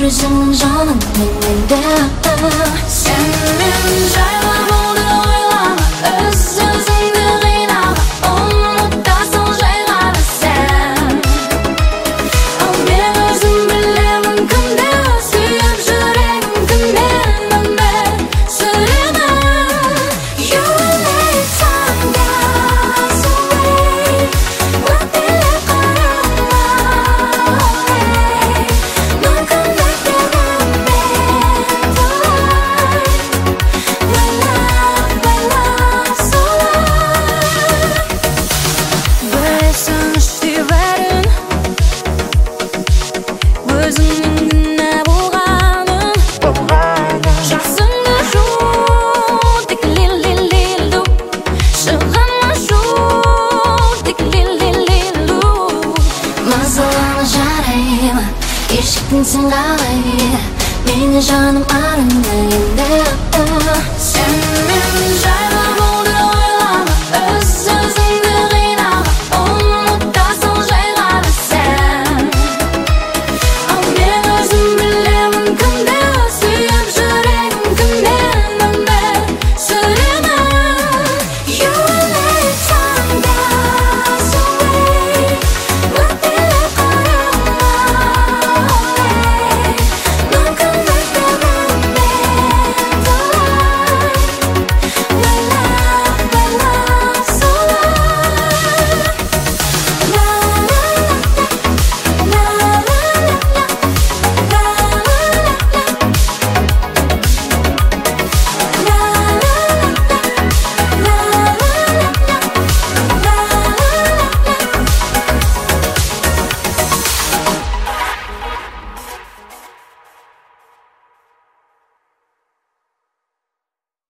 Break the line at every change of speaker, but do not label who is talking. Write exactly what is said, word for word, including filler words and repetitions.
өзіңнің жаның менде. Сен жайлы болды ойлама, өз-өзіңді қинама, ұмытасың жай ғана сен. Ал мен өзім білемін кімді сүйіп жүрегім, кіммен өмір сүремін. You late tanga away, өтпелі қарама away. Мүмкіндік беремін мен талай, байлап, байлап солай. Білесің іштей бәрін, өзіңнің кінә болғанын. Жақсыңды жу, тек лил-лил-лил-ду, шығама шу, тек лил-лил-лил-ду. Мазалама жарайма, ешкім сен қалай, мені жаным арыңда енді.